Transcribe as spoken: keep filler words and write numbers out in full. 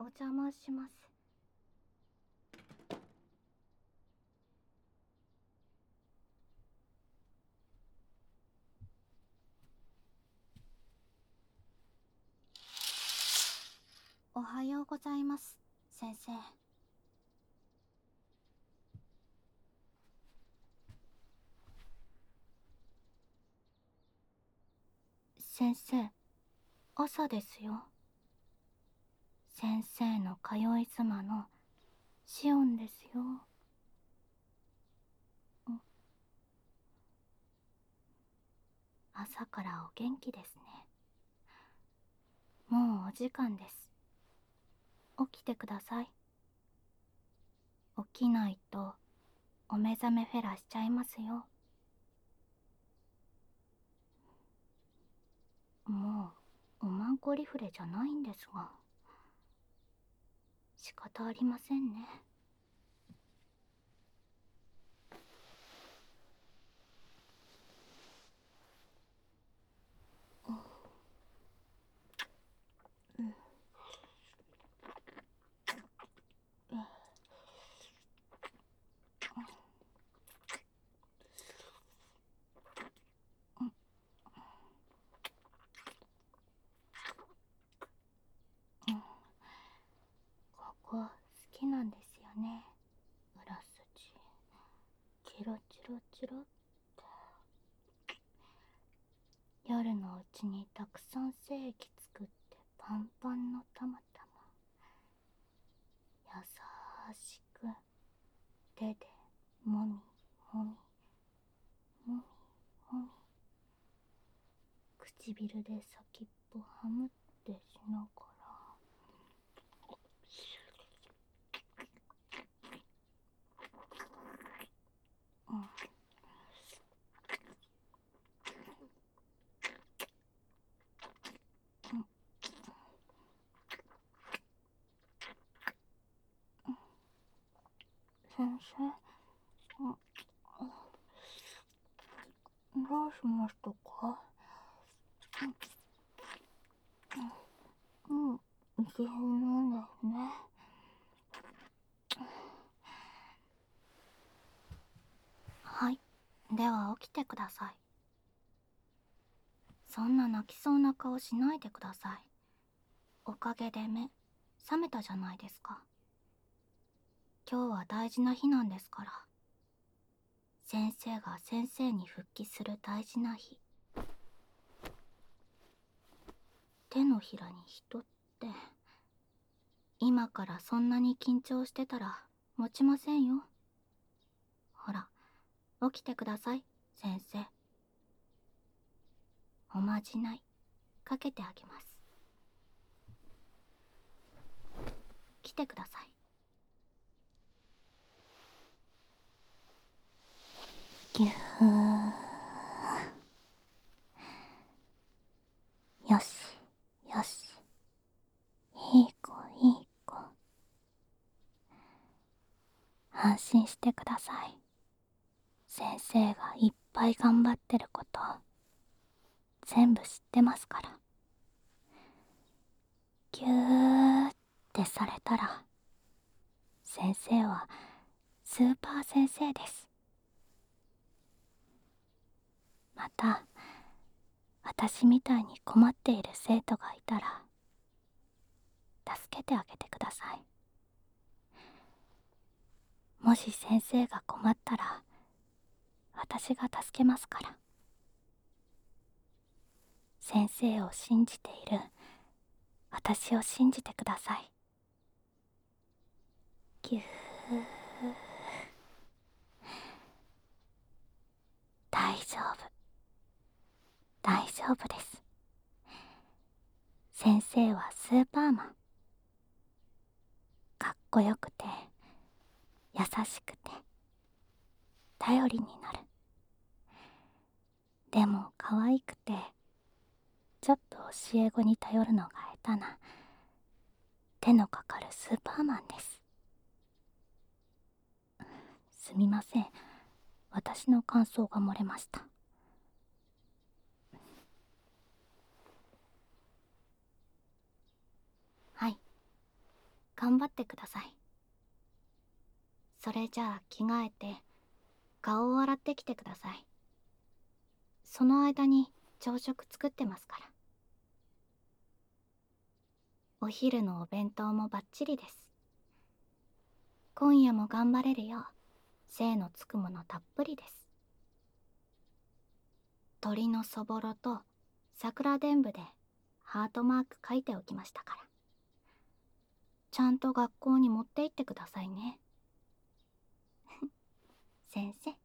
お邪魔します。おはようございます、先生。先生、朝ですよ。先生の通い妻のシオンですよ。朝からお元気ですね。もうお時間です。起きてください。起きないとお目覚めフェラしちゃいますよ。もうおまんこリフレじゃないんですが、仕方ありませんね。ここ好きなんですよね。裏筋チロチロチロって。夜のうちにたくさん精液作ってパンパンのたまたま優しく手でもみもみもみもみ、唇で先っぽはむってしながら、うん、先生、どうしましたか？うん、うん、自分なんですね。はい、では起きてください。そんな泣きそうな顔しないでください。おかげで目覚めたじゃないですか。今日は大事な日なんですから。先生が先生に復帰する大事な日。手のひらに人って、今からそんなに緊張してたら持ちませんよ。ほら、起きてください、先生。おまじないかけてあげます。来てください。ぎゅー。よしよし、いい子いい子。安心してください。先生がいっぱい頑張ってること全部知ってますから。ぎゅーってされたら、先生はスーパー先生です。また私みたいに困っている生徒がいたら助けてあげてください。もし先生が困ったら私が助けますから。先生を信じている私を信じてください。ぎゅー。大丈夫大丈夫です。先生はスーパーマン。かっこよくて優しくて頼りになる。でも可愛くてちょっと教え子に頼るのが下手な手のかかるスーパーマンです。すみません、私の感想が漏れました。はい、 頑張ってください。それじゃあ着替えて顔を洗ってきてください。その間に朝食作ってますから。お昼のお弁当もバッチリです。今夜も頑張れるよう精のつくものたっぷりです。鳥のそぼろと桜でんぶでハートマーク書いておきましたから。ちゃんと学校に持って行ってくださいね。先生。